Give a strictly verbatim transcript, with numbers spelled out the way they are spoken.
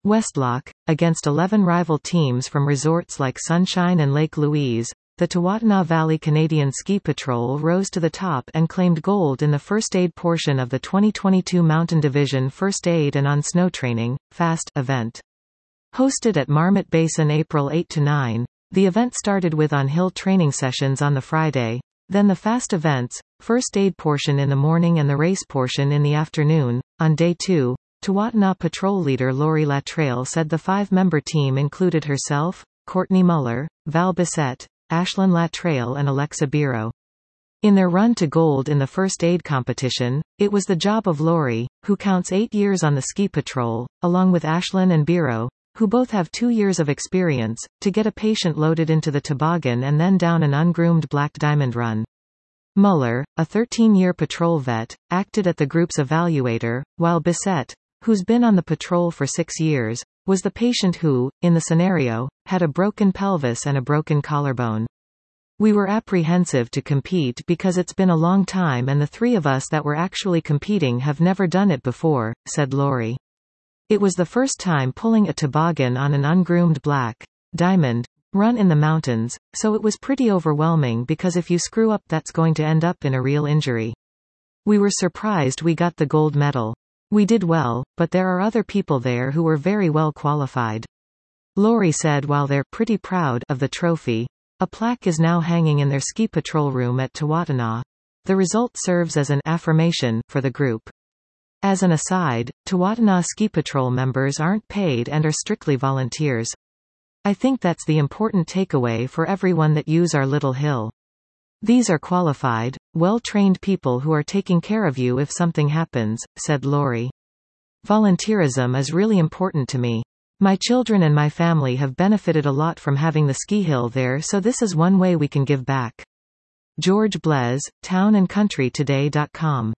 Westlock, against eleven rival teams from resorts like Sunshine and Lake Louise. The Tawatana Valley Canadian Ski Patrol rose to the top and claimed gold in the first aid portion of the twenty twenty-two Mountain Division First Aid and On Snow Training, FAST, event. Hosted at Marmot Basin April eighth to ninth, the event started with on-hill training sessions on the Friday, then the FAST events, first aid portion in the morning and the race portion in the afternoon. On day two, Tawatana Patrol leader Lori Latrail said the five-member team included herself, Courtney Muller, Val Bissett, Ashlyn Latrail and Alexa Biro. In their run to gold in the first aid competition, it was the job of Lori, who counts eight years on the ski patrol, along with Ashlyn and Biro, who both have two years of experience, to get a patient loaded into the toboggan and then down an ungroomed black diamond run. Muller, a thirteen-year patrol vet, acted at the group's evaluator, while Bissett, who's been on the patrol for six years, was the patient who, in the scenario, had a broken pelvis and a broken collarbone. We were apprehensive to compete because it's been a long time and the three of us that were actually competing have never done it before, said Lori. It was the first time pulling a toboggan on an ungroomed black diamond run in the mountains, so it was pretty overwhelming because if you screw up that's going to end up in a real injury. We were surprised we got the gold medal. We did well, but there are other people there who were very well qualified. Lori said while they're pretty proud of the trophy. A plaque is now hanging in their ski patrol room at Tawatana. The result serves as an affirmation for the group. As an aside, Tawatana Ski Patrol members aren't paid and are strictly volunteers. I think that's the important takeaway for everyone that use our little hill. These are qualified, well-trained people who are taking care of you if something happens, said Lori. Volunteerism is really important to me. My children and my family have benefited a lot from having the ski hill there, so this is one way we can give back. George Blez, town and country today dot com